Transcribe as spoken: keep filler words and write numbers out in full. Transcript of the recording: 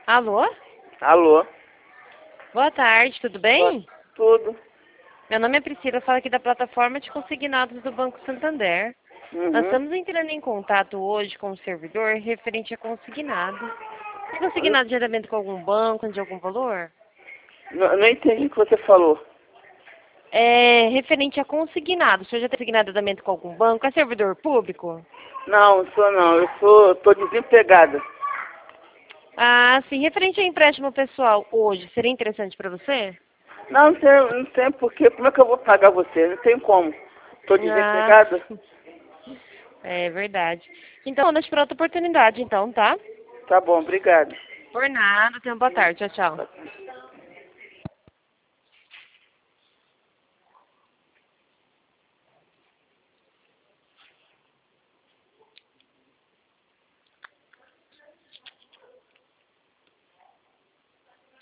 Alô? Alô? Boa tarde, tudo bem? Tudo. Meu nome é Priscila, eu falo aqui da plataforma de consignados do Banco Santander. Nós Uhum. estamos entrando em contato hoje com o servidor referente a consignado. É consignado diretamente com algum banco, de algum valor? Não, não entendi o que você falou. É referente a consignado. O senhor já tem consignado diretamente com algum banco? É servidor público? Não, não sou não. Eu sou, tô desempregada. Ah, sim. Referente a empréstimo pessoal hoje, seria interessante para você? Não, não tem, não tem porque. Como é que eu vou pagar você? Não tem como. Tô Ah, desempregada? é verdade. Então, deixa para outra oportunidade, então, tá? Tá bom, obrigada. Por nada. Tenha uma boa tarde. Tchau, tchau.